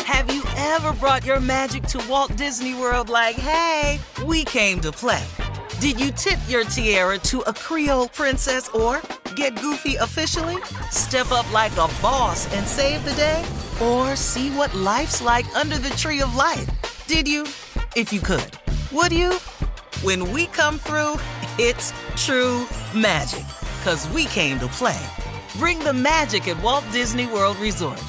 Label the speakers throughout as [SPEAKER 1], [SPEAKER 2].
[SPEAKER 1] Have you ever brought your magic to Walt Disney World like, hey, we came to play? Did you tip your tiara to a Creole princess or get goofy officially? Step up like a boss and save the day? Or see what life's like under the tree of life? Did you? If you could. Would you? When we come through, it's true magic. 'Cause we came to play. Bring the magic at Walt Disney World Resort.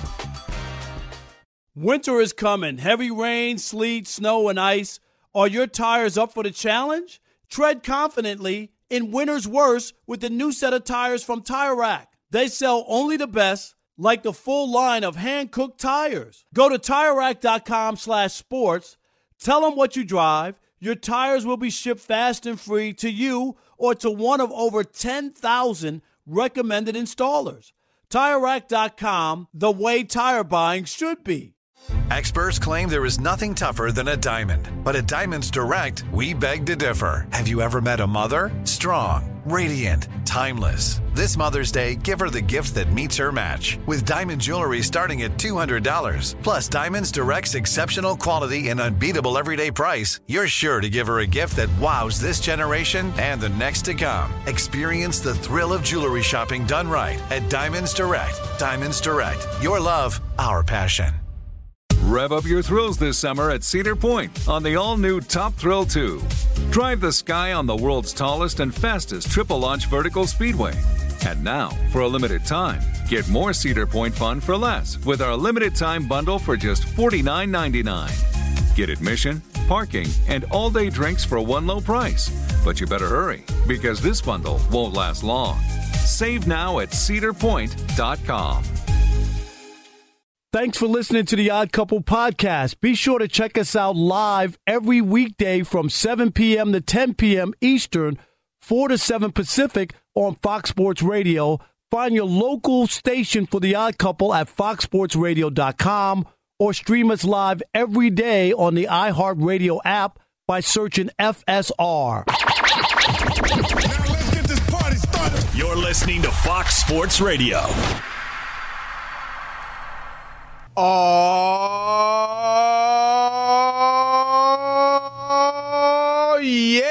[SPEAKER 2] Winter is coming. Heavy rain, sleet, snow, and ice. Are your tires up for the challenge? Tread confidently in winter's worst with the new set of tires from Tire Rack. They sell only the best, like the full line of hand-cooked tires. Go to TireRack.com/sports. Tell them what you drive. Your tires will be shipped fast and free to you or to one of over 10,000 recommended installers. TireRack.com, the way tire buying should be.
[SPEAKER 3] Experts claim there is nothing tougher than a diamond. But at Diamonds Direct, we beg to differ. Have you ever met a mother? Strong, radiant, timeless. This Mother's Day, give her the gift that meets her match. With diamond jewelry starting at $200. Plus Diamonds Direct's exceptional quality and unbeatable everyday price, you're sure to give her a gift that wows this generation and the next to come. Experience the thrill of jewelry shopping done right at Diamonds Direct. Diamonds Direct. Your love, our passion.
[SPEAKER 4] Rev up your thrills this summer at Cedar Point on the all-new Top Thrill 2. Drive the sky on the world's tallest and fastest triple-launch vertical speedway. And now, for a limited time, get more Cedar Point fun for less with our limited-time bundle for just $49.99. Get admission, parking, and all-day drinks for one low price. But you better hurry, because this bundle won't last long. Save now at cedarpoint.com.
[SPEAKER 2] Thanks for listening to the Odd Couple podcast. Be sure to check us out live every weekday from 7 p.m. to 10 p.m. Eastern, 4 to 7 Pacific on Fox Sports Radio. Find your local station for the Odd Couple at foxsportsradio.com or stream us live every day on the iHeartRadio app by searching FSR.
[SPEAKER 5] Now let's get this party started.
[SPEAKER 6] You're listening to Fox Sports Radio.
[SPEAKER 7] Oh,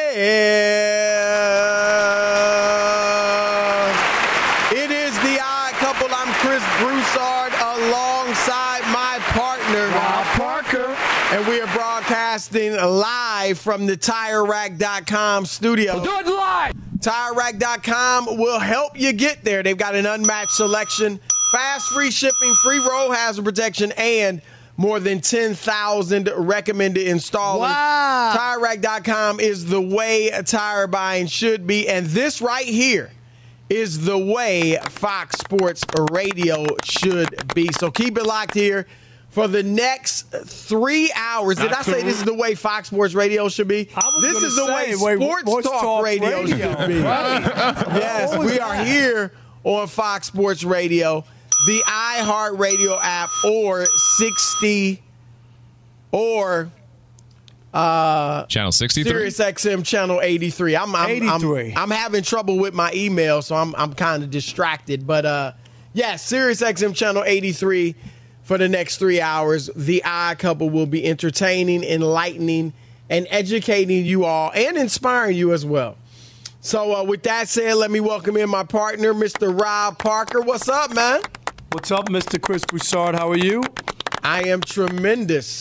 [SPEAKER 7] yeah. It is the Odd Couple. I'm Chris Broussard alongside my partner,
[SPEAKER 2] Rob Parker.
[SPEAKER 7] And we are broadcasting live from the TireRack.com studio.
[SPEAKER 2] Do it live.
[SPEAKER 7] TireRack.com will help you get there. They've got an unmatched selection, fast, free shipping, free road hazard protection, and more than 10,000 recommended installers.
[SPEAKER 2] Wow.
[SPEAKER 7] TireRack.com is the way tire buying should be, and this right here is the way Fox Sports Radio should be. So keep it locked here for the next 3 hours. Did I say this is the way Fox Sports Radio should be? This is the way Sports Talk Radio should be.
[SPEAKER 2] Right.
[SPEAKER 7] Yes, we are here on Fox Sports Radio, the iHeartRadio app, or 60 or
[SPEAKER 8] Channel 63.
[SPEAKER 7] Sirius XM channel 83. I'm having trouble with my email, so I'm kind of distracted. But yes, Sirius XM channel 83 for the next 3 hours. The Odd Couple will be entertaining, enlightening, and educating you all, and inspiring you as well. So with that said, let me welcome in my partner, Mr. Rob Parker. What's up, man?
[SPEAKER 2] What's up, Mr. Chris Broussard? How are you?
[SPEAKER 7] I am tremendous.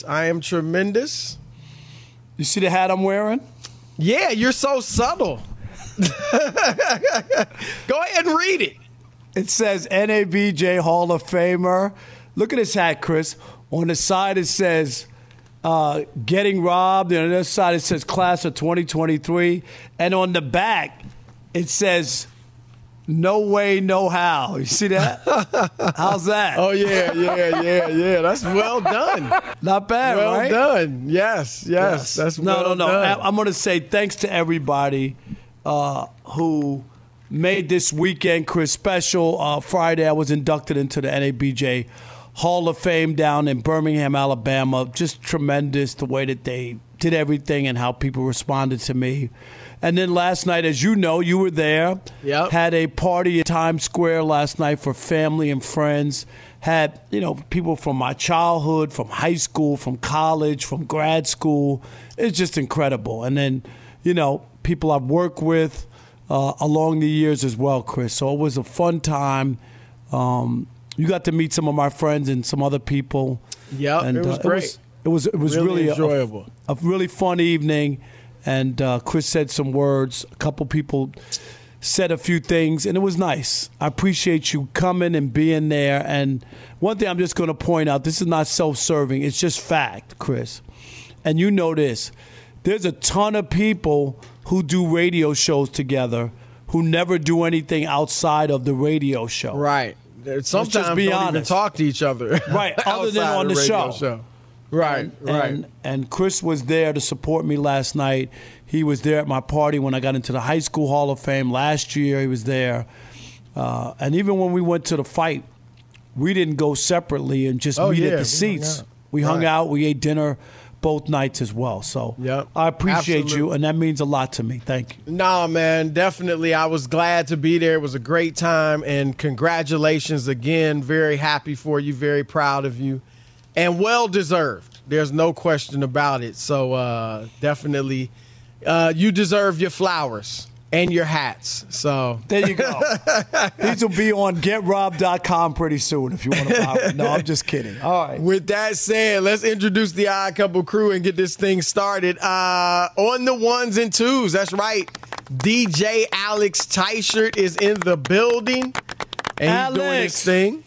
[SPEAKER 2] You see the hat I'm wearing?
[SPEAKER 7] Yeah, you're so subtle. Go ahead and read it.
[SPEAKER 2] It says NABJ Hall of Famer. Look at this hat, Chris. On the side it says getting robbed. And on the other side it says class of 2023. And on the back it says no way, no how. You see that? How's that?
[SPEAKER 7] Oh, yeah. That's well done.
[SPEAKER 2] Not bad, right?
[SPEAKER 7] Well done. Yes. That's well done.
[SPEAKER 2] I'm going to say thanks to everybody who made this weekend, Chris, special. Friday, I was inducted into the NABJ Hall of Fame down in Birmingham, Alabama. Just tremendous the way that they did everything and how people responded to me. And then last night, as you know, you were there.
[SPEAKER 7] Yep.
[SPEAKER 2] Had a party at Times Square last night for family and friends. had, people from my childhood, from high school, from college, from grad school. It's just incredible. And then, people I've worked with along the years as well, Chris. So it was a fun time. You got to meet some of my friends and some other people.
[SPEAKER 7] Yeah, it was great.
[SPEAKER 2] It was really
[SPEAKER 7] enjoyable.
[SPEAKER 2] A really fun evening. And Chris said some words. A couple people said a few things, and it was nice. I appreciate you coming and being there. And one thing I'm just going to point out, this is not self-serving. It's just fact, Chris. And you know this. There's a ton of people who do radio shows together who never do anything outside of the radio show.
[SPEAKER 7] Right. Sometimes don't even talk to each other.
[SPEAKER 2] Right, other than on the show.
[SPEAKER 7] Right.
[SPEAKER 2] And Chris was there to support me last night. He was there at my party when I got into the High School Hall of Fame last year. He was there. And even when we went to the fight, we didn't go separately and just meet at the seats. We hung out. We ate dinner both nights as well. So I appreciate you, and that means a lot to me. Thank you.
[SPEAKER 7] Nah, man, definitely. I was glad to be there. It was a great time, and congratulations again. Very happy for you, very proud of you, and well-deserved. There's no question about it. So definitely you deserve your flowers and your hats. So
[SPEAKER 2] there you go. These will be on GetRob.com pretty soon if you want to buy them. No, I'm just kidding. All right.
[SPEAKER 7] With that said, let's introduce the Odd Couple crew and get this thing started. On the ones and twos, that's right. DJ Alex Teichert is in the building, and he's doing his thing.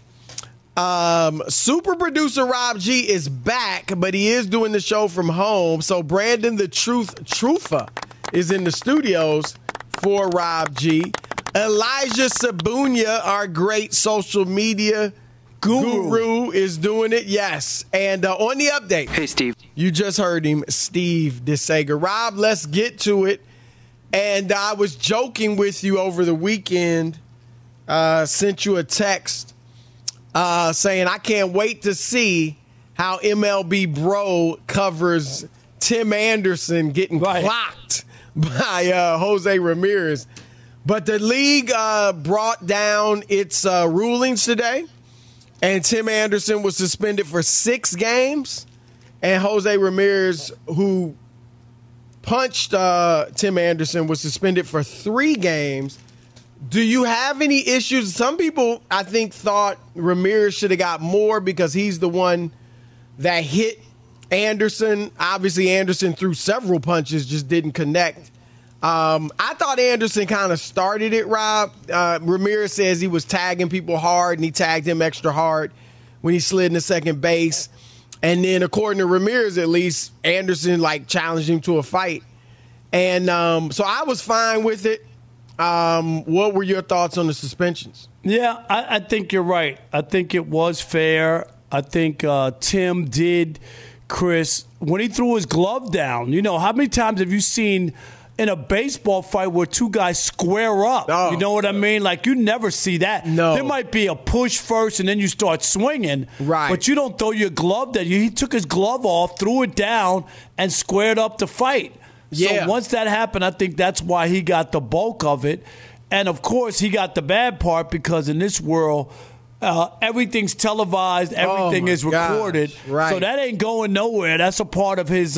[SPEAKER 7] Super producer Rob G is back, but he is doing the show from home. So Brandon the Truth Trufa is in the studios for Rob G. Elijah Sabunia, our great social media guru, is doing it. Yes. And on the update.
[SPEAKER 9] Hey, Steve.
[SPEAKER 7] You just heard him, Steve DeSager. Rob, let's get to it. And I was joking with you over the weekend, sent you a text saying I can't wait to see how MLB Bro covers Tim Anderson getting clocked by Jose Ramirez. But the league brought down its rulings today, and Tim Anderson was suspended for 6 games, and Jose Ramirez, who punched Tim Anderson, was suspended for 3 games. Do you have any issues? Some people, I think, thought Ramirez should have got more because he's the one that hit Anderson. Obviously, Anderson threw several punches, just didn't connect. I thought Anderson kind of started it, Rob. Ramirez says he was tagging people hard, and he tagged him extra hard when he slid into second base. And then, according to Ramirez, at least, Anderson, challenged him to a fight. And so I was fine with it. What were your thoughts on the suspensions?
[SPEAKER 2] Yeah, I think you're right. I think it was fair. I think Tim did, Chris, when he threw his glove down. How many times have you seen in a baseball fight where 2 guys square up?
[SPEAKER 7] Oh.
[SPEAKER 2] You know what I mean? You never see that.
[SPEAKER 7] No.
[SPEAKER 2] There might be a push first and then you start swinging.
[SPEAKER 7] Right.
[SPEAKER 2] But you don't throw your glove down. He took his glove off, threw it down, and squared up to fight.
[SPEAKER 7] Yeah.
[SPEAKER 2] So once that happened, I think that's why he got the bulk of it. And, of course, he got the bad part because in this world, everything's televised, everything is recorded.
[SPEAKER 7] Gosh, right.
[SPEAKER 2] So that ain't going nowhere. That's a part of his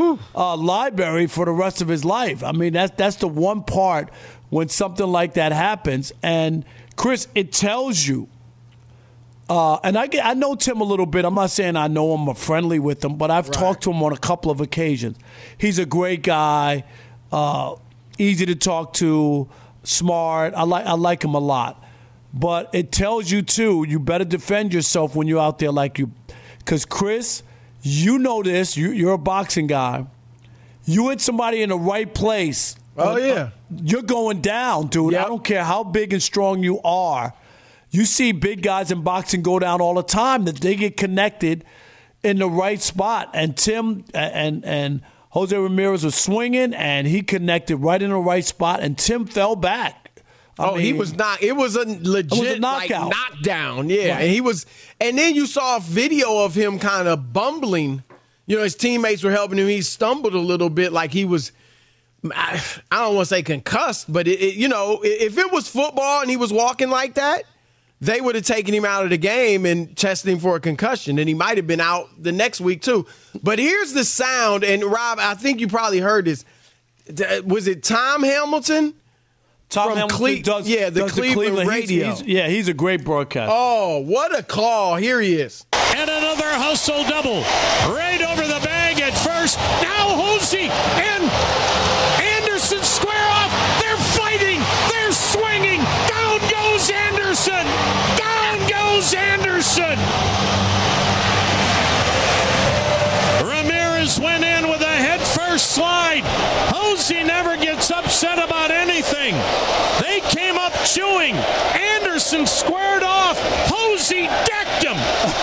[SPEAKER 2] library for the rest of his life. I mean, that's the one part when something like that happens. And, Chris, it tells you. And I know Tim a little bit. I'm not saying I know him or friendly with him, but I've talked to him on a couple of occasions. He's a great guy, easy to talk to, smart. I like him a lot. But it tells you, too, you better defend yourself when you're out there because, Chris, you know this. You're a boxing guy. You hit somebody in the right place.
[SPEAKER 7] Oh, yeah.
[SPEAKER 2] You're going down, dude.
[SPEAKER 7] Yep.
[SPEAKER 2] I don't care how big and strong you are. You see big guys in boxing go down all the time, that they get connected in the right spot. And Tim and Jose Ramirez was swinging, and he connected right in the right spot, and Tim fell back. I mean,
[SPEAKER 7] he was not. It was a legit knockdown. Yeah, right. And then you saw a video of him kind of bumbling. His teammates were helping him. He stumbled a little bit, like he was. I don't want to say concussed, but if it was football and he was walking like that, they would have taken him out of the game and tested him for a concussion, and he might have been out the next week too. But here's the sound, and Rob, I think you probably heard this. Was it Tom Hamilton?
[SPEAKER 2] Tom Hamilton does the Cleveland radio. He's a great broadcaster.
[SPEAKER 7] Oh, what a call. Here he is.
[SPEAKER 9] And another hustle double. Right over the bag at first. Now Hosey and Anderson square off. They're fighting. They're swinging. Down goes Anderson. Down goes Anderson. Ramirez went in with a head-first slide. Hosey never gets upset about anything. They came up chewing. Anderson squared off. Hosey decked him.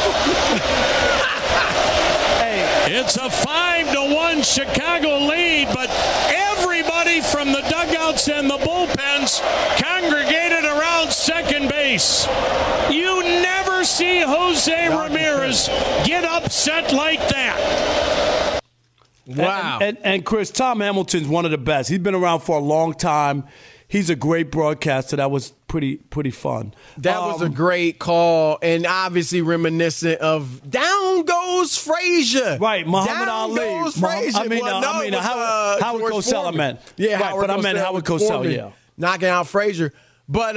[SPEAKER 9] It's a 5-1 Chicago lead, but everybody from the dugouts and the bullpens congregated around second base. You never see Jose Ramirez get upset like that.
[SPEAKER 2] Wow. And Chris, Tom Hamilton's one of the best. He's been around for a long time. He's a great broadcaster. That was pretty fun.
[SPEAKER 7] That was a great call, and obviously reminiscent of Down Goes Frazier.
[SPEAKER 2] Right, Muhammad
[SPEAKER 7] Down
[SPEAKER 2] Ali.
[SPEAKER 7] Goes Frazier.
[SPEAKER 2] Howard Cosell, man.
[SPEAKER 7] Yeah,
[SPEAKER 2] right, but I meant Howard Cosell, yeah.
[SPEAKER 7] Knocking out Frazier. But,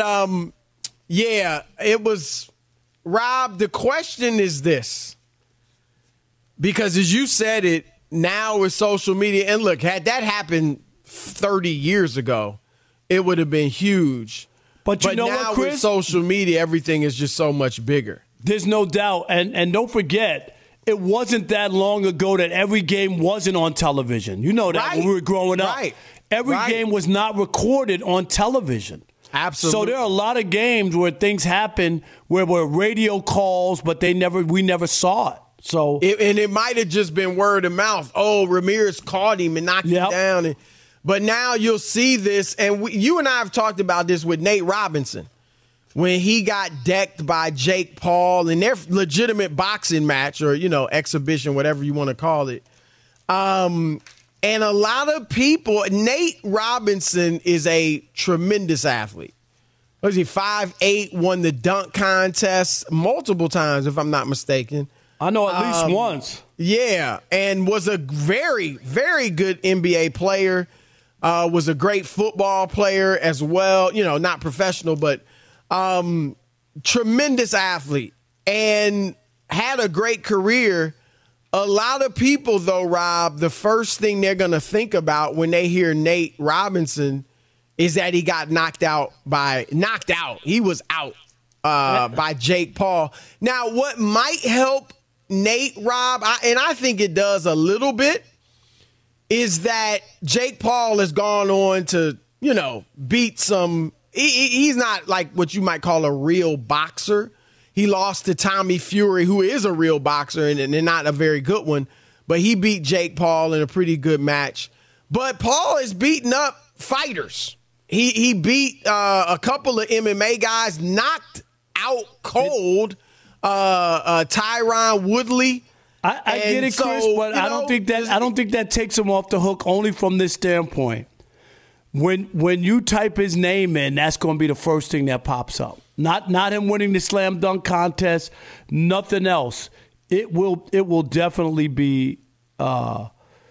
[SPEAKER 7] it was, Rob, the question is this. Because as you said it, now with social media, and look, had that happened 30 years ago, it would have been huge.
[SPEAKER 2] But you know
[SPEAKER 7] now
[SPEAKER 2] what, Chris?
[SPEAKER 7] With social media, everything is just so much bigger.
[SPEAKER 2] There's no doubt. And don't forget, it wasn't that long ago that every game wasn't on television. You know that when we were growing up.
[SPEAKER 7] Right.
[SPEAKER 2] Every game was not recorded on television.
[SPEAKER 7] Absolutely.
[SPEAKER 2] So there are a lot of games where things happen where were radio calls, but we never saw it. So
[SPEAKER 7] it might have just been word of mouth. Oh, Ramirez caught him and knocked him down. But now you'll see this, and you and I have talked about this with Nate Robinson when he got decked by Jake Paul in their legitimate boxing match or, exhibition, whatever you want to call it. And a lot of people, Nate Robinson is a tremendous athlete. Was he 5'8", won the dunk contest multiple times, if I'm not mistaken.
[SPEAKER 2] I know at least once.
[SPEAKER 7] Yeah, and was a very, very good NBA player. Was a great football player as well. Not professional, but tremendous athlete and had a great career. A lot of people, though, Rob, the first thing they're going to think about when they hear Nate Robinson is that he got knocked out. He was out by Jake Paul. Now, what might help Nate, Rob, and I think it does a little bit, is that Jake Paul has gone on to, beat some – he's not like what you might call a real boxer. He lost to Tommy Fury, who is a real boxer and not a very good one, but he beat Jake Paul in a pretty good match. But Paul is beating up fighters. He beat a couple of MMA guys, knocked out cold Tyron Woodley.
[SPEAKER 2] I get it, Chris, but I don't think that takes him off the hook only from this standpoint. When you type his name in, that's going to be the first thing that pops up. Not him winning the slam dunk contest, nothing else. It will definitely be that.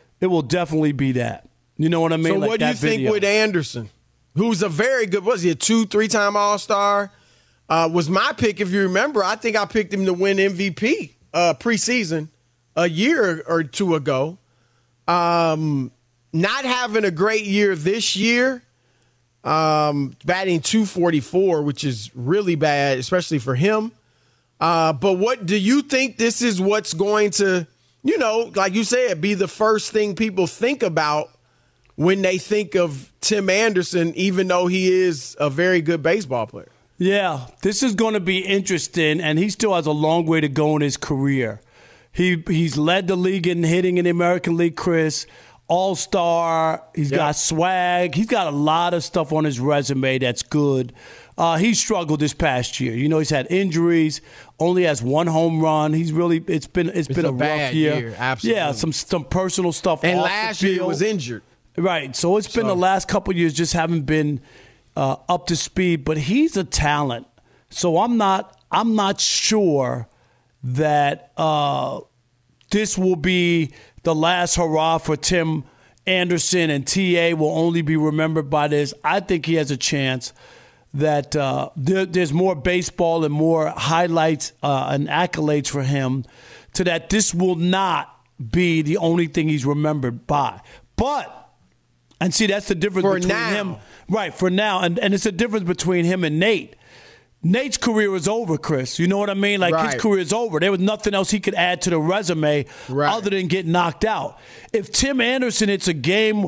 [SPEAKER 2] You know what I mean?
[SPEAKER 7] So what do you think with Anderson, who's a very good, was he a 2-3-time All-Star? Was my pick, if you remember. I think I picked him to win MVP preseason a year or two ago. Not having a great year this year, batting .244, which is really bad, especially for him. But what do you think this is what's going to, like you said, be the first thing people think about when they think of Tim Anderson, even though he is a very good baseball player?
[SPEAKER 2] Yeah, this is going to be interesting, and he still has a long way to go in his career. He's led the league in hitting in the American League, Chris. All-star. He's got swag. He's got a lot of stuff on his resume that's good. He struggled this past year. He's had injuries. Only has one home run. It's been a rough year.
[SPEAKER 7] Absolutely.
[SPEAKER 2] Yeah, some personal stuff.
[SPEAKER 7] And
[SPEAKER 2] off
[SPEAKER 7] last
[SPEAKER 2] the field.
[SPEAKER 7] year he was injured.
[SPEAKER 2] Right. So been the last couple of years just haven't been up to speed. But he's a talent. So I'm not sure that this will be the last hurrah for Tim Anderson, and TA will only be remembered by this. I think he has a chance that there's more baseball and more highlights and accolades for him, to that this will not be the only thing he's remembered by. But, and see, that's the difference between him. Right, for now. And it's a difference between him and Nate. Nate's career is over, Chris. You know what I mean? Like, his career is over. There was nothing else he could add to the resume other than get knocked out. If Tim Anderson hits a game,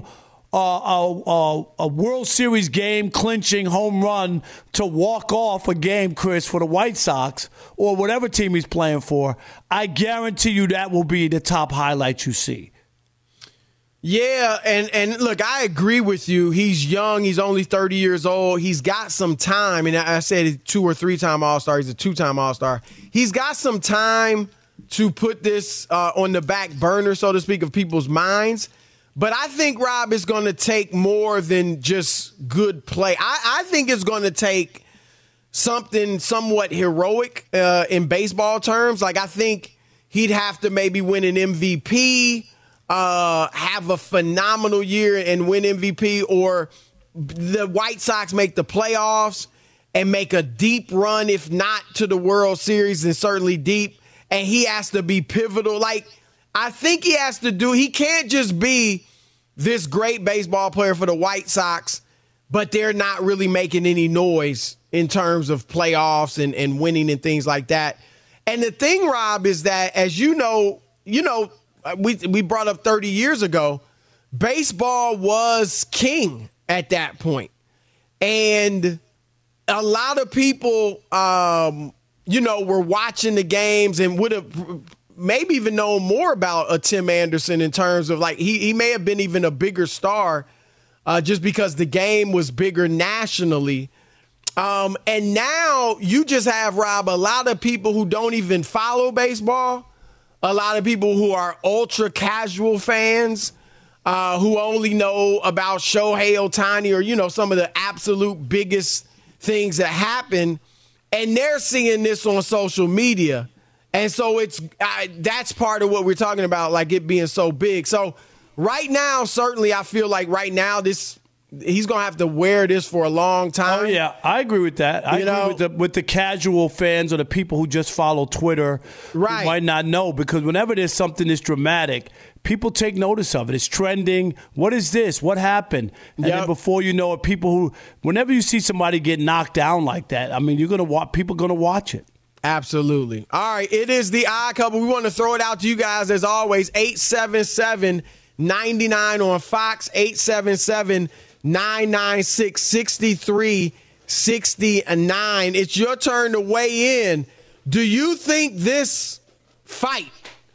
[SPEAKER 2] a World Series game clinching home run to walk off a game, Chris, for the White Sox or whatever team he's playing for, I guarantee you that will be the top highlight you see.
[SPEAKER 7] Yeah, and look, I agree with you. He's young. He's only 30 years old. He's got some time. And I said 2- or 3-time All-Star. He's a 2-time All-Star. He's got some time to put this on the back burner, so to speak, of people's minds. But I think, Rob, is going to take more than just good play. I think it's going to take something somewhat heroic in baseball terms. Like, I think he'd have to maybe win an MVP, have a phenomenal year and win MVP, or the White Sox make the playoffs and make a deep run, if not to the World Series, and certainly deep, and he has to be pivotal. Like, I think he can't just be this great baseball player for the White Sox, but they're not really making any noise in terms of playoffs and winning and things like that. And the thing, Rob, is that, as you know, we brought up 30 years ago, baseball was king at that point. And a lot of people, were watching the games and would have maybe even known more about a Tim Anderson in terms of, like, he may have been even a bigger star just because the game was bigger nationally. And now you just have, Rob, a lot of people who don't even follow baseball, a lot of people who are ultra casual fans who only know about Shohei Ohtani or, some of the absolute biggest things that happen, and they're seeing this on social media. And so that's part of what we're talking about, like it being so big. So right now, certainly I feel like right now he's going to have to wear this for a long time.
[SPEAKER 2] Oh, yeah, I agree with that. I agree with the casual fans or the people who just follow Twitter who might not know, because whenever there's something this dramatic, people take notice of it. It's trending. What is this? What happened? And then before you know it, whenever you see somebody get knocked down like that, I mean, people are going to watch it.
[SPEAKER 7] Absolutely. All right, it is the Odd Couple. We want to throw it out to you guys as always. 877-99 on Fox, 877-996-6369. It's your turn to weigh in. Do you think this fight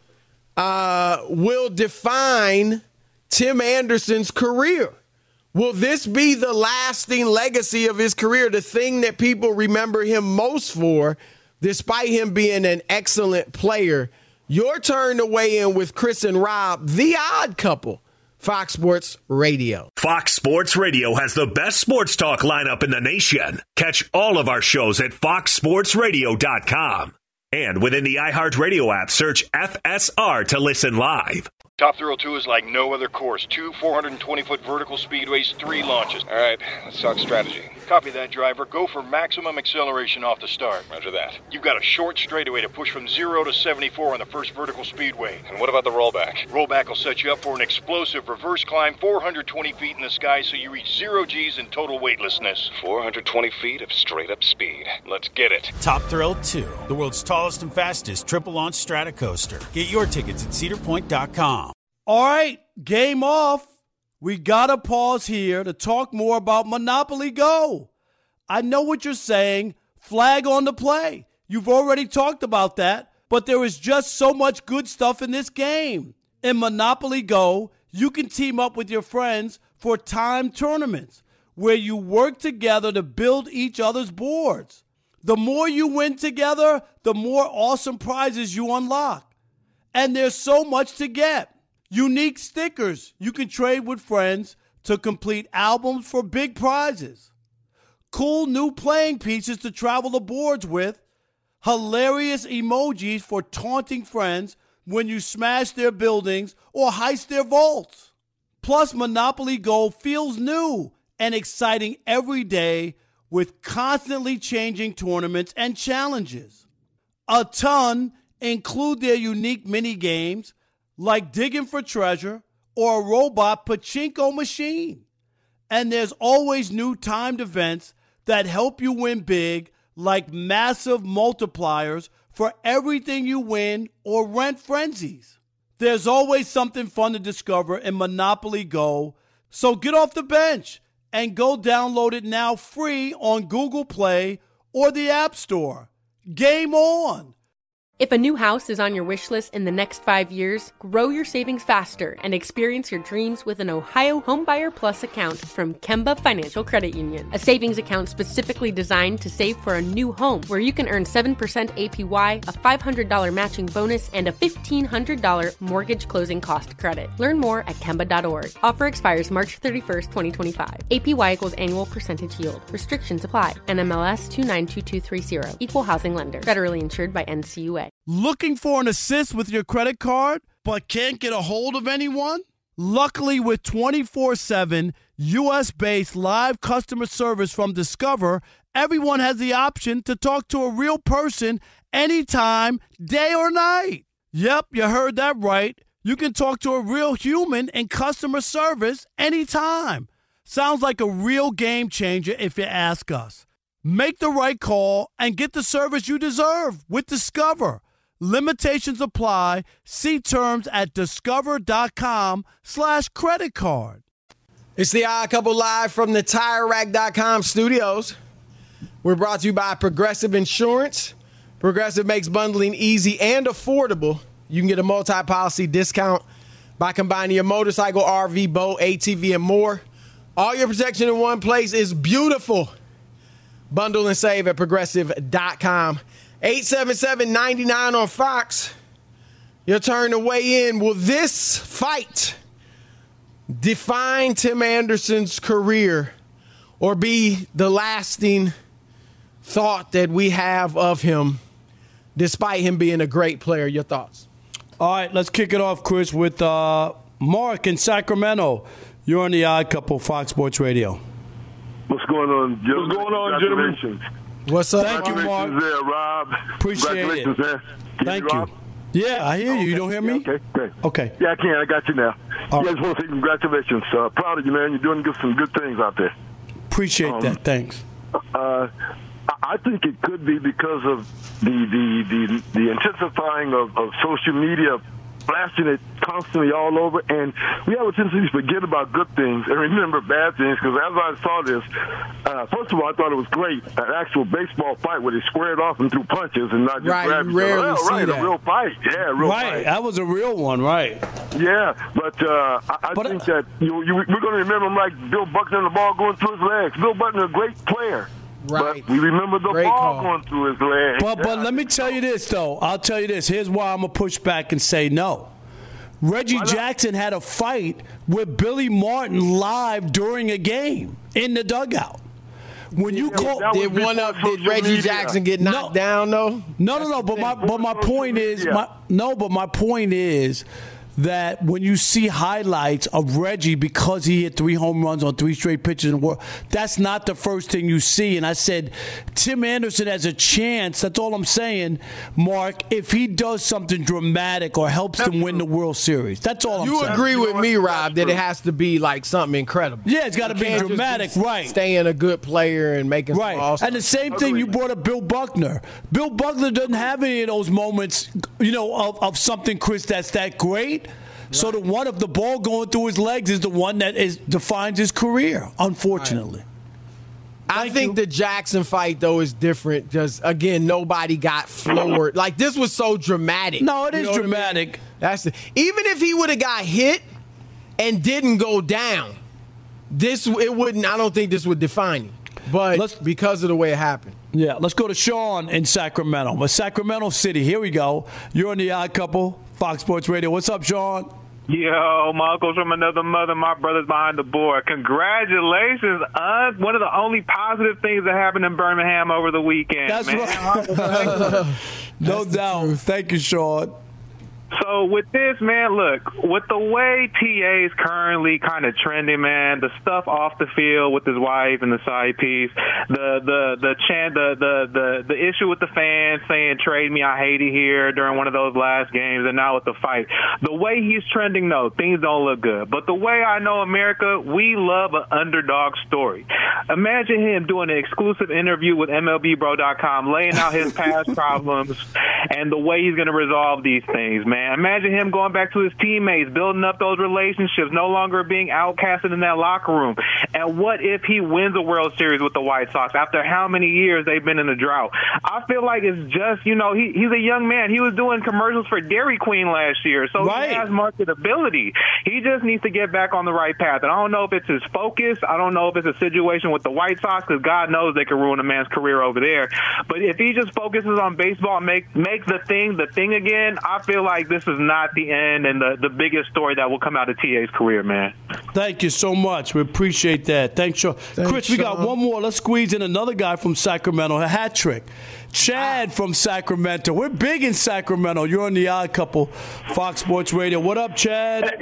[SPEAKER 7] will define Tim Anderson's career? Will this be the lasting legacy of his career, the thing that people remember him most for, despite him being an excellent player? Your turn to weigh in with Chris and Rob, the Odd Couple, Fox Sports Radio.
[SPEAKER 6] Fox Sports Radio has the best sports talk lineup in the nation. Catch all of our shows at foxsportsradio.com. And within the iHeartRadio app, search FSR to listen live.
[SPEAKER 10] Top Thrill 2 is like no other course. 2 420-foot vertical speedways, 3 launches.
[SPEAKER 11] All right, let's talk strategy.
[SPEAKER 10] Copy that, driver. Go for maximum acceleration off the start.
[SPEAKER 11] Roger that.
[SPEAKER 10] You've got a short straightaway to push from 0 to 74 on the first vertical speedway.
[SPEAKER 11] And what about the rollback?
[SPEAKER 10] Rollback will set you up for an explosive reverse climb 420 feet in the sky so you reach 0 G's in total weightlessness.
[SPEAKER 11] 420 feet of straight-up speed. Let's get it.
[SPEAKER 12] Top Thrill 2, the world's tallest and fastest triple-launch strata coaster. Get your tickets at cedarpoint.com.
[SPEAKER 2] All right, game off. We got to pause here to talk more about Monopoly Go. I know what you're saying. Flag on the play. You've already talked about that, but there is just so much good stuff in this game. In Monopoly Go, you can team up with your friends for timed tournaments where you work together to build each other's boards. The more you win together, the more awesome prizes you unlock. And there's so much to get. Unique stickers you can trade with friends to complete albums for big prizes. cool new playing pieces to travel the boards with, hilarious emojis for taunting friends when you smash their buildings or heist their vaults. Plus, Monopoly Go feels new and exciting every day with constantly changing tournaments and challenges. A ton include their unique mini games like digging for treasure or a robot pachinko machine. And there's always new timed events that help you win big, like massive multipliers for everything you win or rent frenzies. There's always something fun to discover in Monopoly Go, so get off the bench and go download it now free on Google Play or the App Store. Game on!
[SPEAKER 13] If a new house is on your wish list in the next 5 years, grow your savings faster and experience your dreams with an Ohio Homebuyer Plus account from Kemba Financial Credit Union. A savings account specifically designed to save for a new home, where you can earn 7% APY, a $500 matching bonus, and a $1,500 mortgage closing cost credit. Learn more at Kemba.org. Offer expires March 31st, 2025. APY equals annual percentage yield. Restrictions apply. NMLS 292230. Equal housing lender. Federally insured by NCUA.
[SPEAKER 2] Looking for an assist with your credit card but can't get a hold of anyone? Luckily, with 24/7 U.S.-based live customer service from Discover, everyone has the option to talk to a real person anytime, day or night. Yep, you heard that right. You can talk to a real human in customer service anytime. Sounds like a real game changer if you ask us. Make the right call and get the service you deserve with Discover. Limitations apply. See terms at discover.com/credit card.
[SPEAKER 7] It's the Odd Couple live from the TireRack.com studios. We're brought to you by Progressive Insurance. Progressive makes bundling easy and affordable. You can get a multi-policy discount by combining your motorcycle, RV, boat, ATV, and more. All your protection in one place is beautiful. Bundle and save at Progressive.com. 877-99 on Fox. Your turn to weigh in. Will this fight define Tim Anderson's career or be the lasting thought that we have of him despite him being a great player? Your thoughts?
[SPEAKER 2] All right, let's kick it off, Chris, with Mark in Sacramento. You're on the Odd Couple, Fox Sports Radio.
[SPEAKER 14] What's going on, gentlemen? What's going on, gentlemen?
[SPEAKER 7] What's up?
[SPEAKER 2] Thank you, Mark.
[SPEAKER 14] There, Rob.
[SPEAKER 2] Appreciate it.
[SPEAKER 14] Man.
[SPEAKER 2] Thank you. Yeah, I hear you. You don't hear me? Okay.
[SPEAKER 14] Yeah, I can. I got you now.
[SPEAKER 2] All
[SPEAKER 14] I just want to say congratulations. Proud of you, man. You're doing some good things out there.
[SPEAKER 2] Appreciate that. Thanks.
[SPEAKER 14] I think it could be because of the intensifying of social media, blasting it constantly all over, and we have a tendency to forget about good things and remember bad things. Because as I saw this, first of all, I thought it was great, an actual baseball fight where they squared off and threw punches and not just grabbed each other.
[SPEAKER 7] Right,
[SPEAKER 14] a real fight. Yeah, real fight.
[SPEAKER 2] Right, that was a real one, right?
[SPEAKER 14] Yeah, but I think that we're going to remember him like Bill Buckner and the ball going through his legs. Bill Buckner, a great player.
[SPEAKER 7] Right.
[SPEAKER 14] But we remember the ball going through his legs.
[SPEAKER 2] But let me tell you this, though. I'll tell you this. Here's why I'm going to push back and say no. Reggie Jackson had a fight with Billy Martin live during a game in the dugout. When you
[SPEAKER 7] did Reggie Jackson get knocked down though?
[SPEAKER 2] No. But my point is, my point is that when you see highlights of Reggie because he hit 3 home runs on 3 straight pitches in the world, that's not the first thing you see. And I said, Tim Anderson has a chance, that's all I'm saying, Mark, if he does something dramatic or helps them win the World Series. That's all I'm saying.
[SPEAKER 7] You agree with me, Rob, that it has to be like something incredible.
[SPEAKER 2] Yeah, it's got to be dramatic, right.
[SPEAKER 7] Staying a good player and making some awesome.
[SPEAKER 2] And the same thing, you brought up Bill Buckner. Bill Buckner doesn't have any of those moments, of something, Chris, that's that great. So the one of the ball going through his legs is the one that defines his career, unfortunately.
[SPEAKER 7] Right. I think the Jackson fight, though, is different because, again, nobody got floored. Like, this was so dramatic.
[SPEAKER 2] No, it is dramatic.
[SPEAKER 7] I mean? Even if he would have got hit and didn't go down, I don't think this would define him. But because of the way it happened.
[SPEAKER 2] Yeah, let's go to Sean in Sacramento. Sacramento City, here we go. You're on the Odd Couple, Fox Sports Radio. What's up, Sean?
[SPEAKER 15] Yo, my uncle's from another mother. My brother's behind the board. Congratulations, one of the only positive things that happened in Birmingham over the weekend.
[SPEAKER 2] That's
[SPEAKER 15] man.
[SPEAKER 2] right. No doubt. Thank you, Sean.
[SPEAKER 15] So with this, man, look, with the way TA is currently kind of trending, man, the stuff off the field with his wife and the side piece, the issue with the fans saying trade me, I hate it here during one of those last games, and now with the fight. The way he's trending, no, things don't look good. But the way I know America, we love an underdog story. Imagine him doing an exclusive interview with MLBBro.com, laying out his past problems and the way he's going to resolve these things, man. Imagine him going back to his teammates, building up those relationships, no longer being outcasted in that locker room. And what if he wins a World Series with the White Sox after how many years they've been in a drought? I feel like it's just, he's a young man. He was doing commercials for Dairy Queen last year, so right. He has marketability. He just needs to get back on the right path. And I don't know if it's his focus. I don't know if it's a situation with the White Sox, because God knows they could ruin a man's career over there. But if he just focuses on baseball and make the thing again, I feel like this is not the end and the biggest story that will come out of TA's career, man.
[SPEAKER 2] Thank you so much. We appreciate that. Thanks, Sean. Chris, we got one more. Let's squeeze in another guy from Sacramento, a hat trick. Chad from Sacramento. We're big in Sacramento. You're on the Odd Couple, Fox Sports Radio. What up, Chad?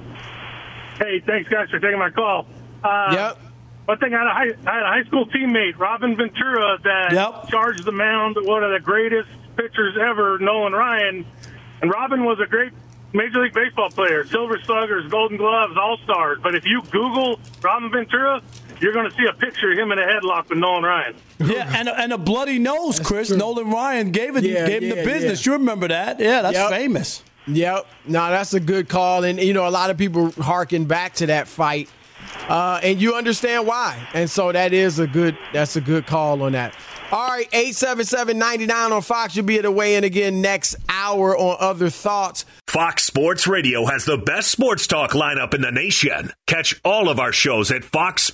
[SPEAKER 16] Hey, thanks, guys, for taking my call.
[SPEAKER 7] Yep.
[SPEAKER 16] One thing, I had a high school teammate, Robin Ventura, that charged the mound, one of the greatest pitchers ever, Nolan Ryan. And Robin was a great Major League Baseball player, Silver Sluggers, Golden Gloves, All-Stars. But if you Google Robin Ventura, you're going to see a picture of him in a headlock with Nolan Ryan.
[SPEAKER 2] Yeah, and a bloody nose, Chris. Nolan Ryan gave him the business. You remember that? Yeah, that's famous.
[SPEAKER 7] Yep. No, that's a good call. And, a lot of people harken back to that fight. And you understand why. And so that's a good call on that. All right, 877-99 on Fox. You'll be able to weigh in again next hour on Other Thoughts.
[SPEAKER 6] Fox Sports Radio has the best sports talk lineup in the nation. Catch all of our shows at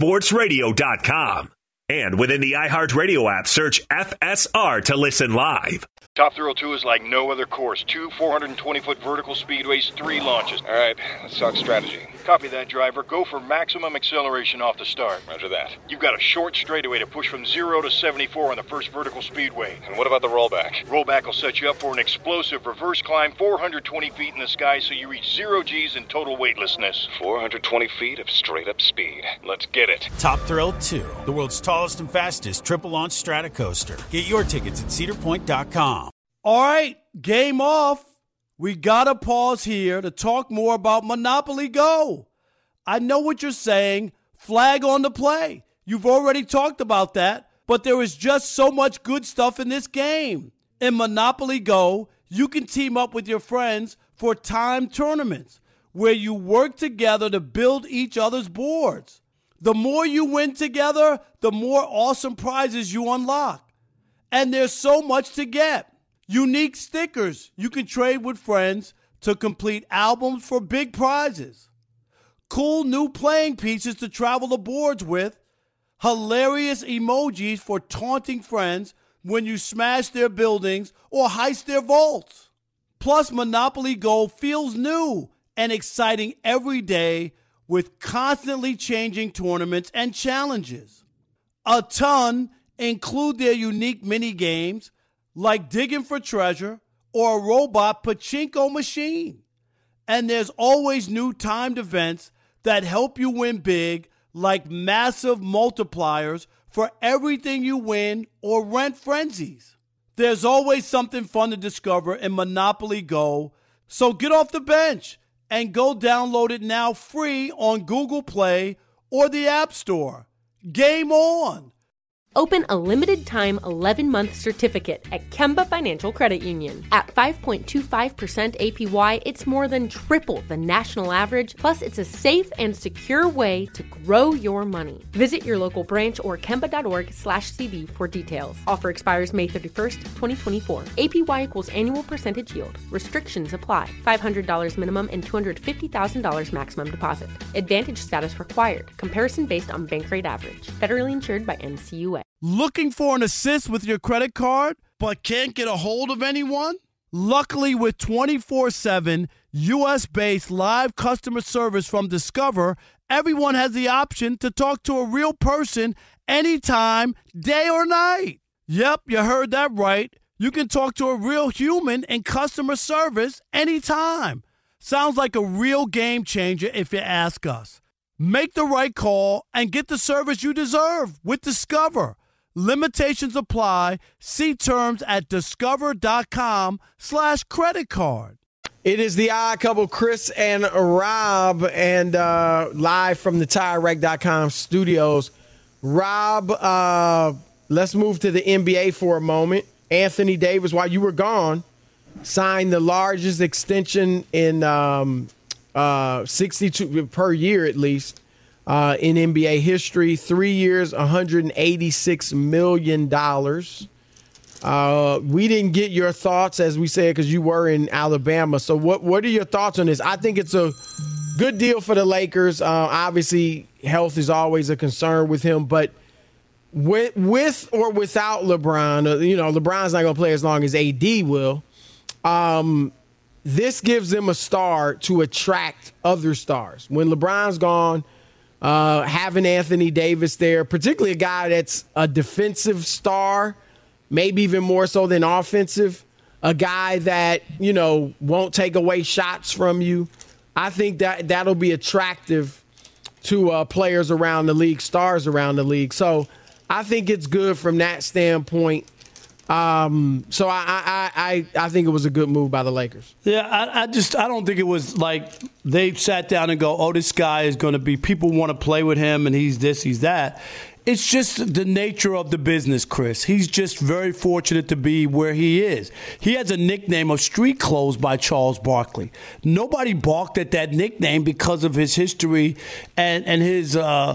[SPEAKER 6] foxsportsradio.com. And within the iHeartRadio app, search FSR to listen live.
[SPEAKER 10] Top Thrill 2 is like no other course. 2 420-foot vertical speedways, 3 launches.
[SPEAKER 11] All right, let's talk strategy.
[SPEAKER 10] Copy that, driver. Go for maximum acceleration off the start.
[SPEAKER 11] Roger that.
[SPEAKER 10] You've got a short straightaway to push from 0 to 74 on the first vertical speedway.
[SPEAKER 11] And what about the rollback?
[SPEAKER 10] Rollback will set you up for an explosive reverse climb 420 feet in the sky so you reach 0 G's and total weightlessness.
[SPEAKER 11] 420 feet of straight-up speed. Let's get it.
[SPEAKER 12] Top Thrill 2, the world's tallest and fastest triple-launch Stratocoaster. Get your tickets at cedarpoint.com.
[SPEAKER 2] All right, game off. We got to pause here to talk more about Monopoly Go. I know what you're saying. Flag on the play. You've already talked about that, but there is just so much good stuff in this game. In Monopoly Go, you can team up with your friends for timed tournaments where you work together to build each other's boards. The more you win together, the more awesome prizes you unlock. And there's so much to get. Unique stickers you can trade with friends to complete albums for big prizes. Cool new playing pieces to travel the boards with. Hilarious emojis for taunting friends when you smash their buildings or heist their vaults. Plus, Monopoly Go feels new and exciting every day with constantly changing tournaments and challenges. A ton include their unique mini games like digging for treasure or a robot pachinko machine. And there's always new timed events that help you win big, like massive multipliers for everything you win or rent frenzies. There's always something fun to discover in Monopoly Go, so get off the bench and go download it now free on Google Play or the App Store. Game on!
[SPEAKER 13] Open a limited-time 11-month certificate at Kemba Financial Credit Union. At 5.25% APY, it's more than triple the national average, plus it's a safe and secure way to grow your money. Visit your local branch or kemba.org/cb for details. Offer expires May 31st, 2024. APY equals annual percentage yield. Restrictions apply. $500 minimum and $250,000 maximum deposit. Advantage status required. Comparison based on bank rate average. Federally insured by NCUA.
[SPEAKER 2] Looking for an assist with your credit card, but can't get a hold of anyone? Luckily, with 24/7 U.S.-based live customer service from Discover, everyone has the option to talk to a real person anytime, day or night. Yep, you heard that right. You can talk to a real human in customer service anytime. Sounds like a real game changer if you ask us. Make the right call and get the service you deserve with Discover. Limitations apply. See terms at discover.com/creditcard.
[SPEAKER 7] It is the Odd Couple, Chris and Rob, and live from the TireRack.com studios. Rob, let's move to the NBA for a moment. Anthony Davis, while you were gone, signed the largest extension in 62 per year at least in NBA history. 3 years, $186 million. We didn't get your thoughts, as we said, because you were in Alabama. So what are your thoughts on this? I think it's a good deal for the Lakers. Obviously, health is always a concern with him. But with or without LeBron, LeBron's not going to play as long as AD will. This gives them a star to attract other stars. When LeBron's gone, having Anthony Davis there, particularly a guy that's a defensive star, maybe even more so than offensive, a guy that, won't take away shots from you. I think that'll be attractive to players around the league, stars around the league. So I think it's good from that standpoint. So I think it was a good move by the Lakers.
[SPEAKER 2] Yeah, I don't think it was like they sat down and go, oh, this guy is going to be, people want to play with him and he's this, he's that. It's just the nature of the business, Chris. He's just very fortunate to be where he is. He has a nickname of street clothes by Charles Barkley. Nobody balked at that nickname because of his history and his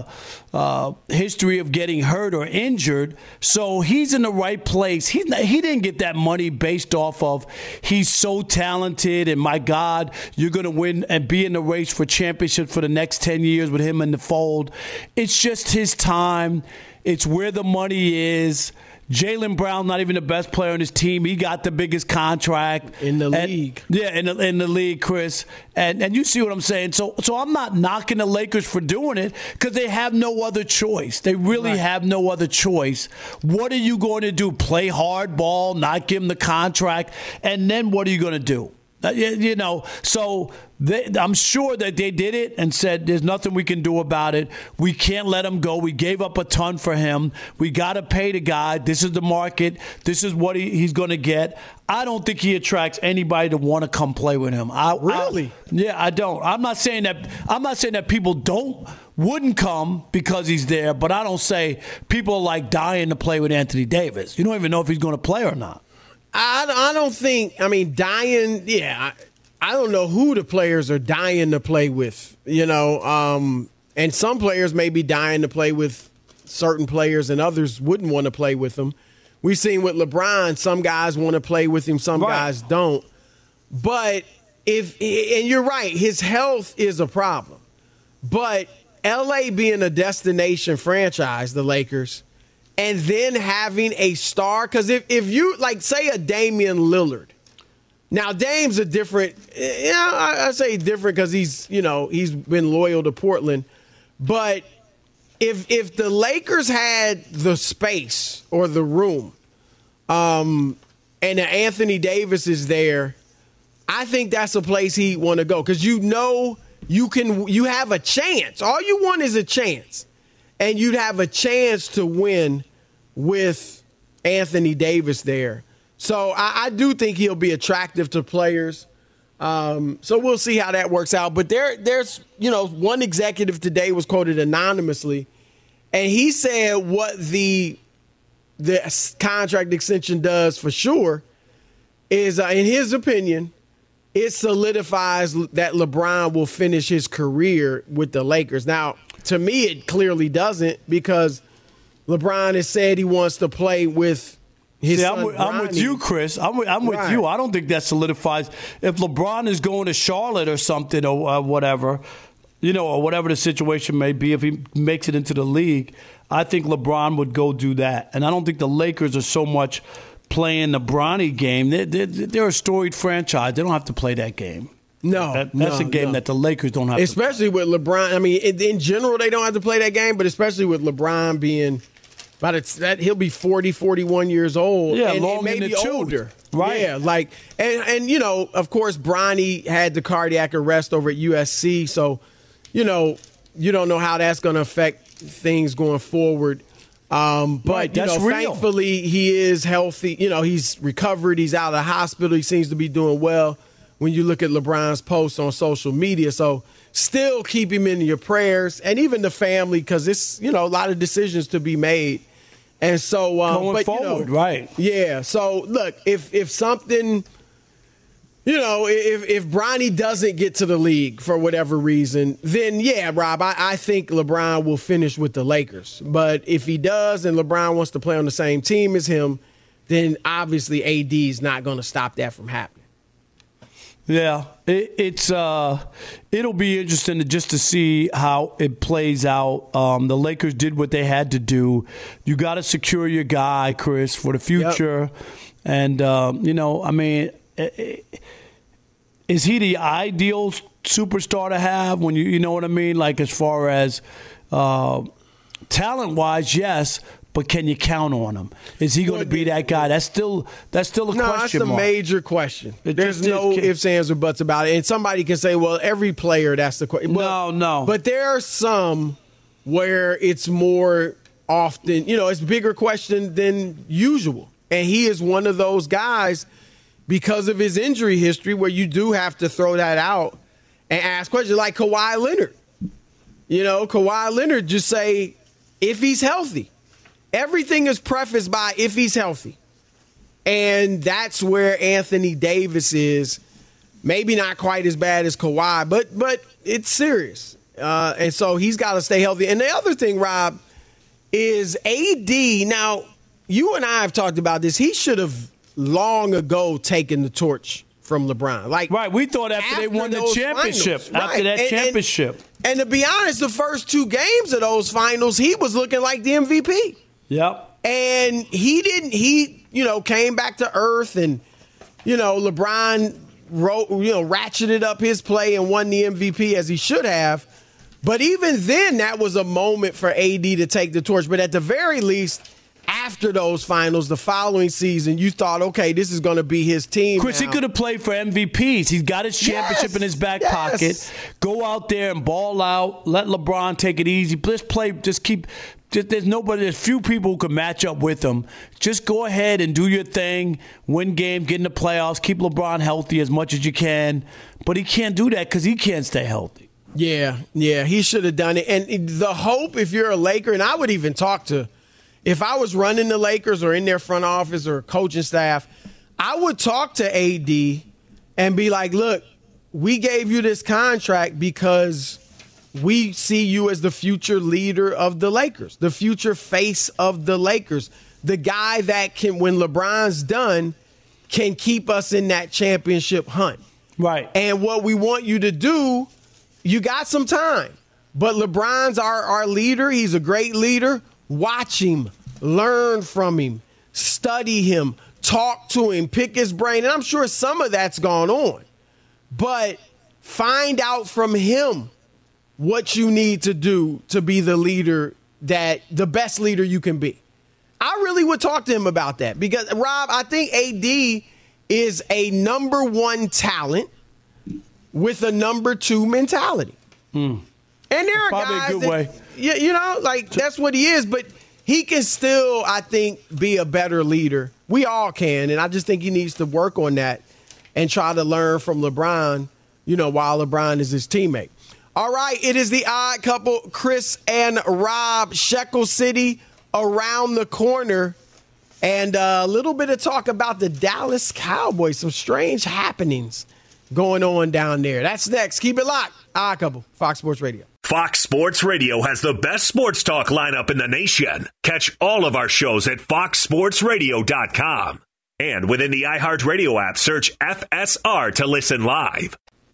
[SPEAKER 2] history of getting hurt or injured. So he's in the right place. He didn't get that money based off of he's so talented and, my God, you're going to win and be in the race for championship for the next 10 years with him in the fold. It's just his time. It's where the money is. Jaylen Brown, not even the best player on his team. He got the biggest contract
[SPEAKER 7] in the league.
[SPEAKER 2] Yeah, in the league, Chris. And you see what I'm saying. So I'm not knocking the Lakers for doing it because they have no other choice. They really have no other choice. What are you going to do? Play hardball, not give him the contract, and then what are you going to do? So I'm sure that they did it and said, there's nothing we can do about it. We can't let him go. We gave up a ton for him. We got to pay the guy. This is the market. This is what he's going to get. I don't think he attracts anybody to want to come play with him.
[SPEAKER 7] Really?
[SPEAKER 2] I don't. I'm not saying that people wouldn't come because he's there, but I don't say people are like dying to play with Anthony Davis. You don't even know if he's going to play or not.
[SPEAKER 7] I don't think, dying, yeah. I don't know who the players are dying to play with, and some players may be dying to play with certain players and others wouldn't want to play with them. We've seen with LeBron, some guys want to play with him, some guys don't. But and you're right, his health is a problem. But LA being a destination franchise, the Lakers, and then having a star, because if you, like, say a Damian Lillard. Now, Dame's a different, I say different because he's been loyal to Portland. But if the Lakers had the space or the room, and Anthony Davis is there, I think that's a place he'd want to go because you have a chance. All you want is a chance. And you'd have a chance to win with Anthony Davis there. So I do think he'll be attractive to players. So we'll see how that works out. But there's one executive today was quoted anonymously, and he said what the contract extension does for sure is, in his opinion, it solidifies that LeBron will finish his career with the Lakers. Now, to me, it clearly doesn't because LeBron has said he wants to play with his son.
[SPEAKER 2] I'm with you, Chris. I'm with you. I don't think that solidifies. If LeBron is going to Charlotte or something or whatever, or whatever the situation may be, if he makes it into the league, I think LeBron would go do that. And I don't think the Lakers are so much playing the Bronny game. They're a storied franchise. They don't have to play that game.
[SPEAKER 7] No,
[SPEAKER 2] that's a game that the Lakers don't have
[SPEAKER 7] especially with LeBron. I mean, in general, they don't have to play that game, but especially with LeBron being he'll be 40, 41 years old.
[SPEAKER 2] Yeah,
[SPEAKER 7] and
[SPEAKER 2] long
[SPEAKER 7] maybe
[SPEAKER 2] in the
[SPEAKER 7] older.
[SPEAKER 2] Right.
[SPEAKER 7] Yeah, and you know, of course, Bronny had the cardiac arrest over at USC, so, you know, you don't know how that's going to affect things going forward. But
[SPEAKER 2] that's real.
[SPEAKER 7] Thankfully, he is healthy. You know, he's recovered. He's out of the hospital. He seems to be doing well when you look at LeBron's posts on social media. So still keep him in your prayers, and even the family, because it's, you know, a lot of decisions to be made. And so
[SPEAKER 2] going forward, right.
[SPEAKER 7] Yeah. So look, if something, you know, if Bronny doesn't get to the league for whatever reason, then yeah, Rob, I think LeBron will finish with the Lakers. But if he does and LeBron wants to play on the same team as him, then obviously AD is not going to stop that from happening.
[SPEAKER 2] Yeah, it'll be interesting just to see how it plays out. The Lakers did what they had to do. You got to secure your guy, Chris, for the future. Yep. And you know, I mean, is he the ideal superstar to have when you know what I mean? Like as far as talent-wise, yes. But can you count on him? Is he going to be that guy? That's still a question mark.
[SPEAKER 7] No, that's a major question. There's no ifs, ands, or buts about it. And somebody can say, well, every player, that's the question.
[SPEAKER 2] No.
[SPEAKER 7] But there are some where it's more often, you know, it's a bigger question than usual. And he is one of those guys because of his injury history where you do have to throw that out and ask questions like Kawhi Leonard. You know, Kawhi Leonard just say, if he's healthy. Everything is prefaced by if he's healthy. And that's where Anthony Davis is. Maybe not quite as bad as Kawhi, but it's serious. And so he's got to stay healthy. And the other thing, Rob, is AD. Now, you and I have talked about this. He should have long ago taken the torch from LeBron.
[SPEAKER 2] Right, we thought after they won the championship.
[SPEAKER 7] Finals,
[SPEAKER 2] after that championship.
[SPEAKER 7] And to be honest, the first two games of those finals, he was looking like the MVP.
[SPEAKER 2] Yep.
[SPEAKER 7] And he came back to earth, and, you know, LeBron ratcheted up his play and won the MVP as he should have. But even then, that was a moment for AD to take the torch. But at the very least, after those finals, the following season, you thought, okay, this is going to be his team.
[SPEAKER 2] Chris,
[SPEAKER 7] now.
[SPEAKER 2] He could have played for MVPs. He's got his championship in his back pocket. Go out there and ball out. Let LeBron take it easy. Just play. There's few people who can match up with him. Just go ahead and do your thing, win game, get in the playoffs, keep LeBron healthy as much as you can. But he can't do that because he can't stay healthy.
[SPEAKER 7] Yeah, he should have done it. And the hope, if you're a Laker, and I would even talk to, if I was running the Lakers or in their front office or coaching staff, I would talk to AD and be like, look, we gave you this contract because we see you as the future leader of the Lakers, the future face of the Lakers, the guy that can, when LeBron's done, can keep us in that championship hunt.
[SPEAKER 2] Right.
[SPEAKER 7] And what we want you to do, you got some time. But LeBron's our leader. He's a great leader. Watch him, learn from him, study him, talk to him, pick his brain. And I'm sure some of that's gone on. But find out from him what you need to do to be the leader, the best leader you can be. I really would talk to him about that because, Rob, I think AD is a number one talent with a number two mentality. And there are
[SPEAKER 2] probably
[SPEAKER 7] guys
[SPEAKER 2] a good way.
[SPEAKER 7] You know, like that's what he is, but he can still, I think, be a better leader. We all can, and I just think he needs to work on that and try to learn from LeBron, you know, while LeBron is his teammate. All right, it is the Odd Couple, Chris and Rob, Shekel City around the corner. And a little bit of talk about the Dallas Cowboys, some strange happenings going on down there. That's next. Keep it locked. Odd Couple, Fox Sports Radio.
[SPEAKER 6] Fox Sports Radio has the best sports talk lineup in the nation. Catch all of our shows at foxsportsradio.com. And within the iHeartRadio app, search FSR to listen live.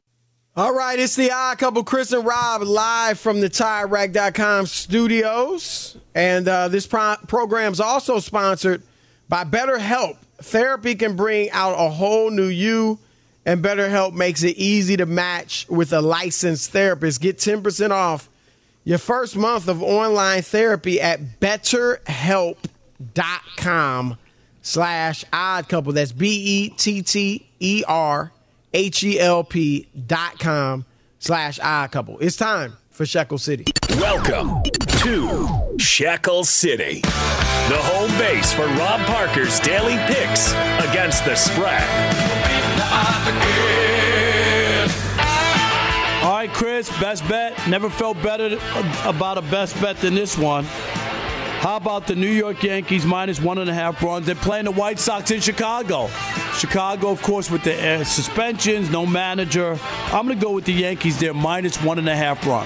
[SPEAKER 7] All right, it's the Odd Couple, Chris and Rob, live from the TireRack.com studios. And this program's also sponsored by BetterHelp. therapy can bring out a whole new you, and BetterHelp makes it easy to match with a licensed therapist. Get 10% off your first month of online therapy at BetterHelp.com/oddcouple. That's BetterHelp.com/oddcouple. It's time for Shekel City.
[SPEAKER 6] Welcome to Shekel City, the home base for Rob Parker's daily picks against the spread.
[SPEAKER 2] All right, Chris, best bet. Never felt better about a best bet than this one. How about the New York Yankees minus 1.5 runs? They're playing the White Sox in Chicago. Chicago, of course, with the suspensions, no manager. I'm going to go with the Yankees there, minus 1.5 runs.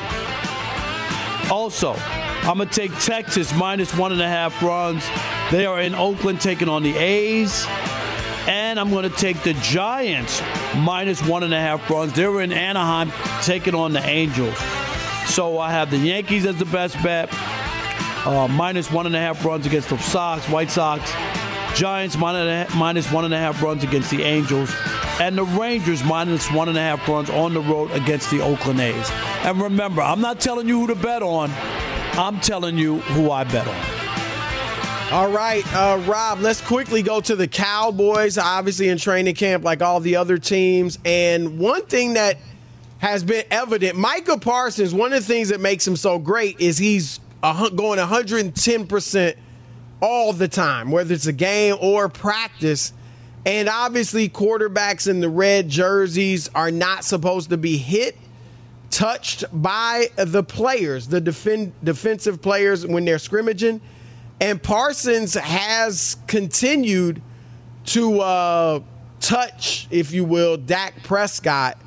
[SPEAKER 2] Also, I'm going to take Texas minus 1.5 runs. They are in Oakland taking on the A's. And I'm going to take the Giants minus 1.5 runs. They're in Anaheim taking on the Angels. So I have the Yankees as the best bet. Minus 1.5 runs against the Sox, White Sox. Giants minus 1.5 runs against the Angels. And the Rangers minus 1.5 runs on the road against the Oakland A's. And remember, I'm not telling you who to bet on. I'm telling you who I bet on.
[SPEAKER 7] All right, Rob, let's quickly go to the Cowboys, obviously in training camp like all the other teams. And one thing that has been evident, Micah Parsons, one of the things that makes him so great is he's going 110% all the time, whether it's a game or practice. And obviously quarterbacks in the red jerseys are not supposed to be touched by the players, the defensive players when they're scrimmaging. And Parsons has continued to touch, if you will, Dak Prescott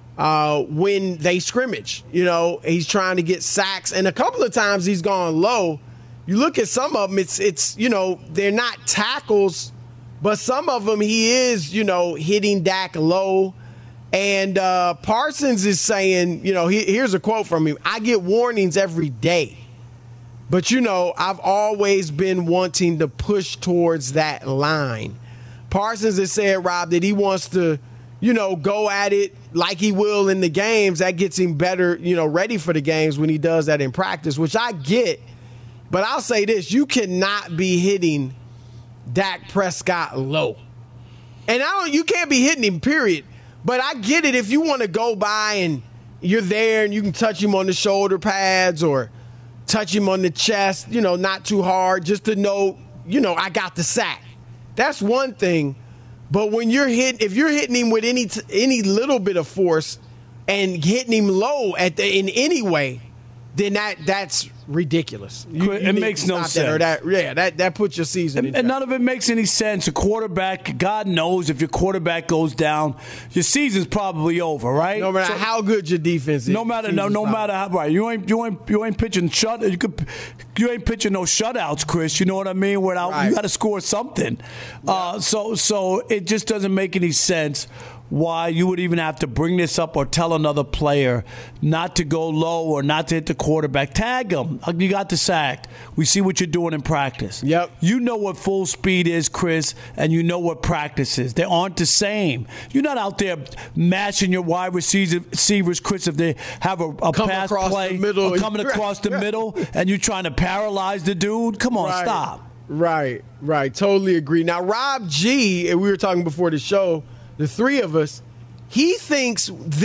[SPEAKER 7] when they scrimmage. You know, he's trying to get sacks. And a couple of times he's gone low. You look at some of them, it's you know, they're not tackles, but some of them he is, you know, hitting Dak low. And Parsons is saying, you know, here's a quote from him: "I get warnings every day. But, you know, I've always been wanting to push towards that line." Parsons has said, Rob, that he wants to, you know, go at it like he will in the games. That gets him better, you know, ready for the games when he does that in practice, which I get. But I'll say this: you cannot be hitting Dak Prescott low. And you can't be hitting him, period. But I get it if you want to go by and you're there and you can touch him on the shoulder pads or touch him on the chest, you know, not too hard, just to know, you know, I got the sack. That's one thing. But when if you're hitting him with any little bit of force and hitting him low in any way, then that's ridiculous.
[SPEAKER 2] It makes no sense.
[SPEAKER 7] That puts your season in.
[SPEAKER 2] And none of it makes any sense. A quarterback, God knows, if your quarterback goes down, your season's probably over, right?
[SPEAKER 7] No matter how good your defense is.
[SPEAKER 2] No matter how right. You ain't pitching you ain't pitching no shutouts, Chris. You know what I mean? You got to score something. Yeah. So it just doesn't make any sense why you would even have to bring this up or tell another player not to go low or not to hit the quarterback. Tag him. You got the sack. We see what you're doing in practice.
[SPEAKER 7] Yep.
[SPEAKER 2] You know what full speed is, Chris, and you know what practice is. They aren't the same. You're not out there mashing your wide receivers, Chris, if they have a pass play or coming across the middle and you're trying to paralyze the dude. Come on, stop.
[SPEAKER 7] Right. Totally agree. Now, Rob G., and we were talking before the show, the three of us, he thinks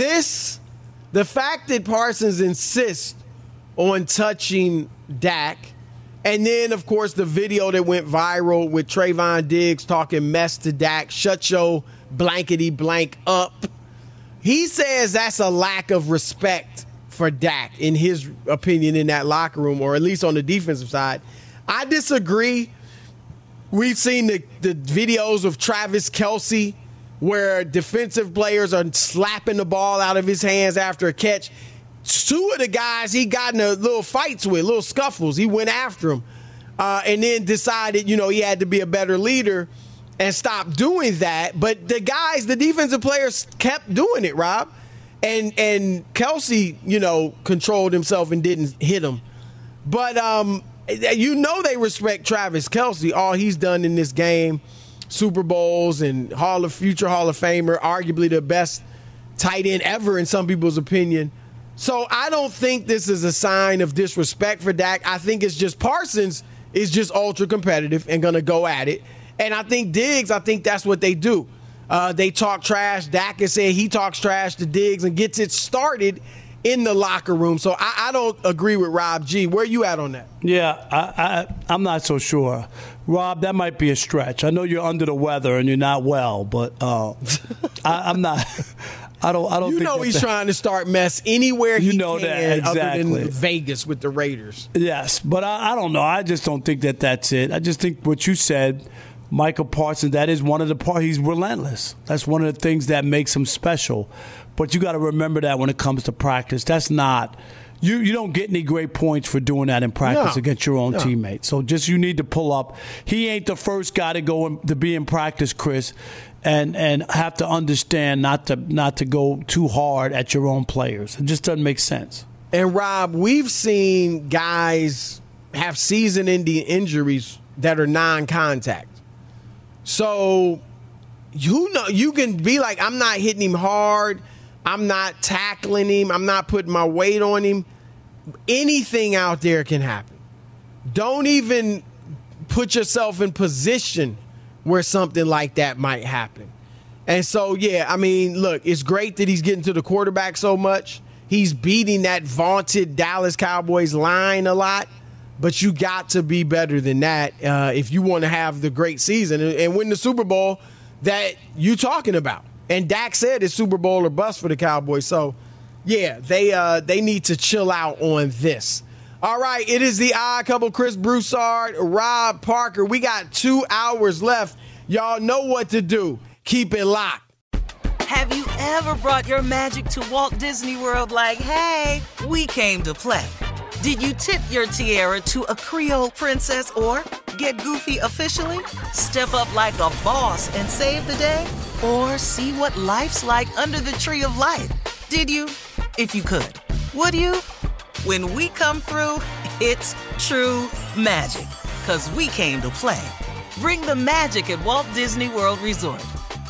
[SPEAKER 7] the fact that Parsons insists on touching Dak, and then, of course, the video that went viral with Trayvon Diggs talking mess to Dak, shut your blankety blank up. He says that's a lack of respect for Dak, in his opinion, in that locker room, or at least on the defensive side. I disagree. We've seen the videos of Travis Kelce where defensive players are slapping the ball out of his hands after a catch. Two of the guys he got in a little fights with, little scuffles. He went after him and then decided, you know, he had to be a better leader and stop doing that. But the defensive players kept doing it, Rob. And Kelce, you know, controlled himself and didn't hit him. But you know they respect Travis Kelce, all he's done in this game. Super Bowls and future Hall of Famer, arguably the best tight end ever in some people's opinion. So I don't think this is a sign of disrespect for Dak. I think it's just Parsons is just ultra competitive and going to go at it. And I think Diggs, that's what they do. They talk trash. Dak has said he talks trash to Diggs and gets it started in the locker room. So I don't agree with Rob G. Where you at on that?
[SPEAKER 2] Yeah, I'm not so sure. Rob, that might be a stretch. I know you're under the weather and you're not well, but I'm not. I don't.
[SPEAKER 7] You know he's trying to start mess anywhere he can,
[SPEAKER 2] that, exactly.
[SPEAKER 7] Other than Vegas with the Raiders.
[SPEAKER 2] Yes, but I don't know. I just don't think that's it. I just think what you said, Michael Parsons, that is one of the parts. He's relentless. That's one of the things that makes him special. But you got to remember that when it comes to practice, that's not. You don't get any great points for doing that in practice against your own teammates. So you need to pull up. He ain't the first guy to be in practice, Chris, and have to understand not to go too hard at your own players. It just doesn't make sense.
[SPEAKER 7] And Rob, we've seen guys have season-ending injuries that are non-contact. So you can be like, I'm not hitting him hard. I'm not tackling him. I'm not putting my weight on him. Anything out there can happen. Don't even put yourself in position where something like that might happen. And so, look, it's great that he's getting to the quarterback so much. He's beating that vaunted Dallas Cowboys line a lot. But you got to be better than that if you want to have the great season and win the Super Bowl that you talking about. And Dak said it's Super Bowl or bust for the Cowboys. So, they need to chill out on this. All right, it is the Odd Couple, Chris Broussard, Rob Parker. We got 2 hours left. Y'all know what to do. Keep it locked.
[SPEAKER 1] Have you ever brought your magic to Walt Disney World like, hey, we came to play? Did you tip your tiara to a Creole princess or get goofy officially? Step up like a boss and save the day? Or see what life's like under the tree of life? Did you? If you could. Would you? When we come through, it's true magic. 'Cause we came to play. Bring the magic at Walt Disney World Resort.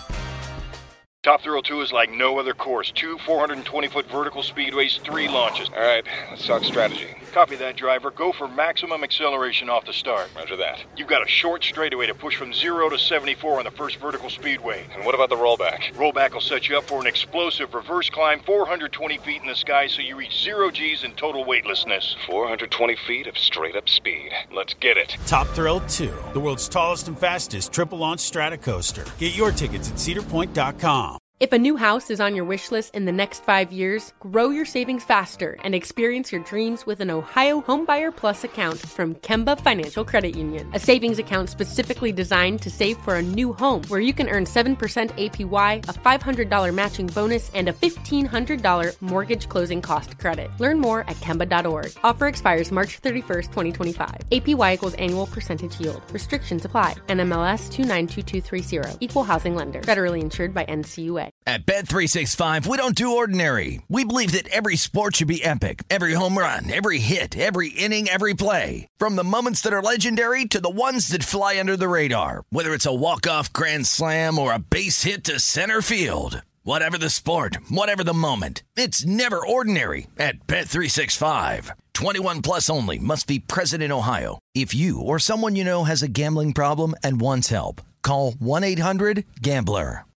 [SPEAKER 10] Top Thrill 2 is like no other course. 2 420-foot vertical speedways, 3 launches.
[SPEAKER 11] All right, let's talk strategy.
[SPEAKER 10] Copy that, driver. Go for maximum acceleration off the start.
[SPEAKER 11] Roger that.
[SPEAKER 10] You've got a short straightaway to push from 0 to 74 on the first vertical speedway.
[SPEAKER 11] And what about the rollback?
[SPEAKER 10] Rollback will set you up for an explosive reverse climb 420 feet in the sky so you reach 0 G's in total weightlessness.
[SPEAKER 11] 420 feet of straight-up speed. Let's get it.
[SPEAKER 12] Top Thrill 2, the world's tallest and fastest triple-launch Stratocoaster. Get your tickets at cedarpoint.com.
[SPEAKER 13] If a new house is on your wish list in the next 5 years, grow your savings faster and experience your dreams with an Ohio Homebuyer Plus account from Kemba Financial Credit Union. A savings account specifically designed to save for a new home where you can earn 7% APY, a $500 matching bonus, and a $1,500 mortgage closing cost credit. Learn more at Kemba.org. Offer expires March 31st, 2025. APY equals annual percentage yield. Restrictions apply. NMLS 292230. Equal housing lender. Federally insured by NCUA.
[SPEAKER 17] At Bet365, we don't do ordinary. We believe that every sport should be epic. Every home run, every hit, every inning, every play. From the moments that are legendary to the ones that fly under the radar. Whether it's a walk-off grand slam or a base hit to center field. Whatever the sport, whatever the moment. It's never ordinary at Bet365. 21 plus only. Must be present in Ohio. If you or someone you know has a gambling problem and wants help, call 1-800-GAMBLER.